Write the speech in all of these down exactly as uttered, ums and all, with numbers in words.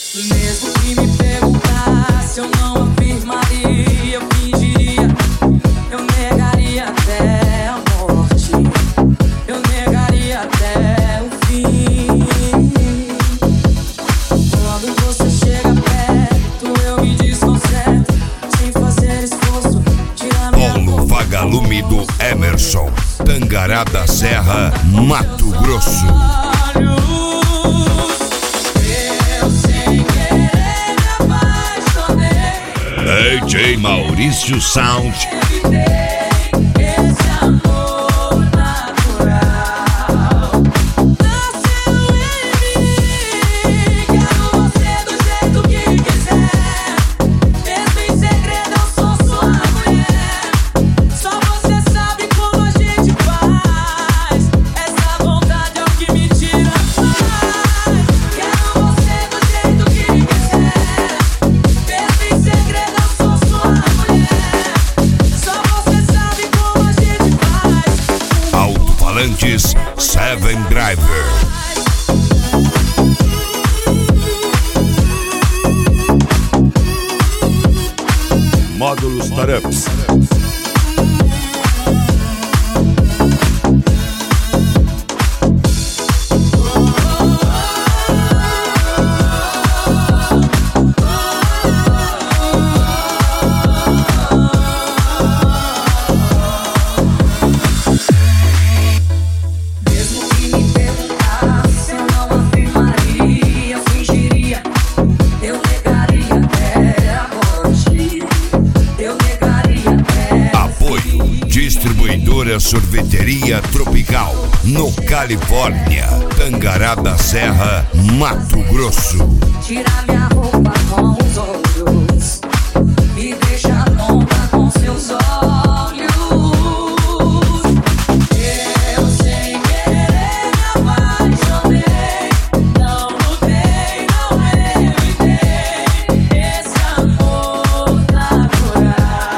Mesmo que me perguntasse, eu não afirmaria, eu fingiria, eu negaria até a morte, eu negaria até o fim. Quando você chega perto, eu me desconcerto, sem fazer esforço, tirar minha Polo Vagalume do Emerson, Tangará da Serra, Mato Grosso. D J Maurício Sound. Seven Driver. Módulos Tareps. Distribuidora Sorveteria Tropical, no Califórnia, Tangará da Serra, Mato Grosso. Tira minha roupa com os olhos e deixa tonta com seus olhos. Eu sem querer me apaixonei, não lutei, não evitei esse amor natural.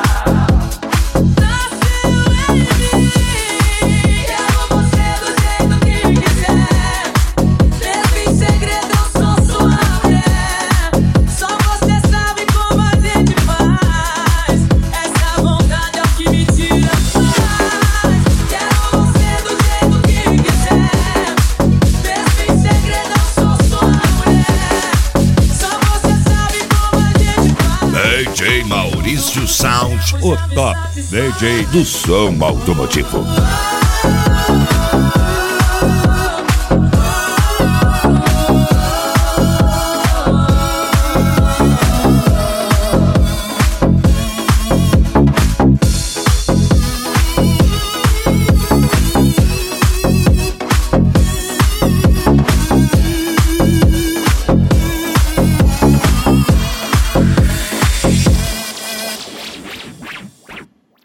D J Maurício Sound, o top D J do som automotivo.